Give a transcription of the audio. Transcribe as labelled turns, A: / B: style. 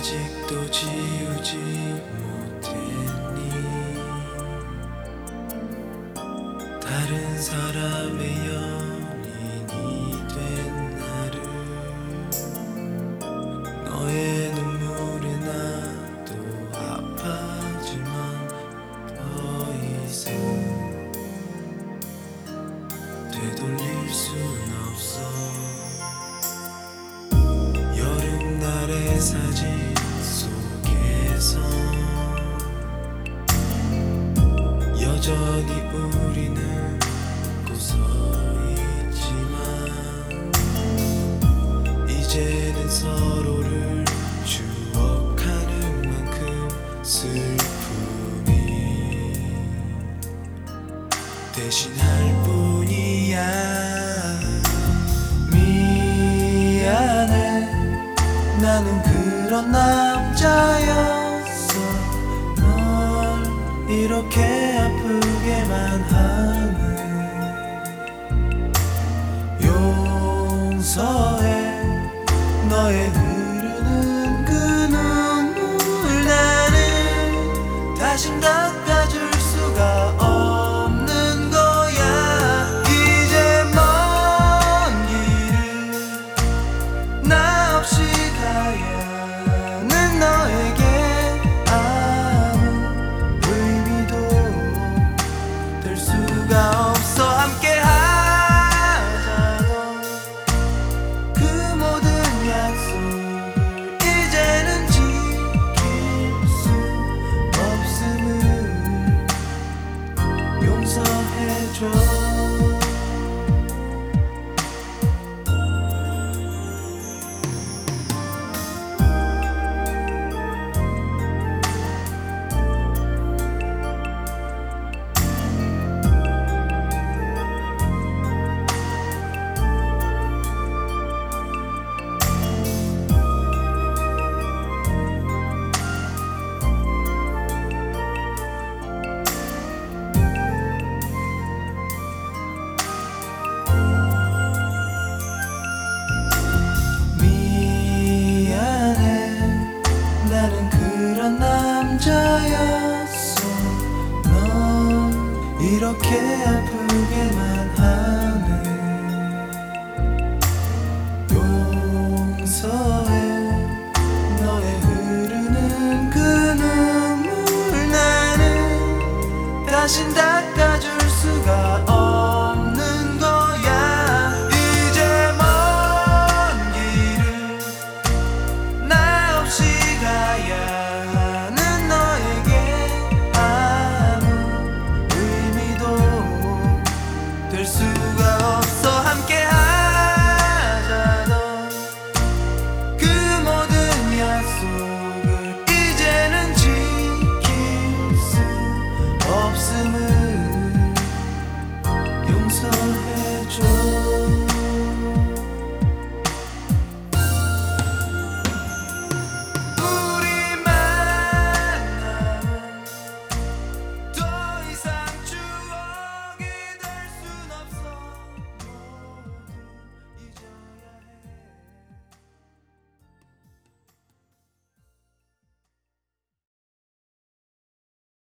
A: 아직도 지우지 못했니? 다른 사람의 연인이 된 나를. 너의 눈물에 나도 아파지만 더 이상 되돌릴 순 없어. 여름날의 사진 속에서 여전히 우리는 웃어 있지만 이제는 서로를 추억하는 만큼 슬픔이 대신할 뿐이야. 미안해, 나는 그런 남자였어. 널 이렇게 아프게만 하네. 용서해, 너의 흐르는 그 눈물. 나는 다신 닦아줄 수가 없는 거야. 이제 먼 길을 나 없이 가야 하는 너에게 아무 의미도 될 수가 없어. 함께 하자던 그 모든 약속을 이제는 지킬 수 없음을 용서해줘. 나는 그런 남자였어. 넌 이렇게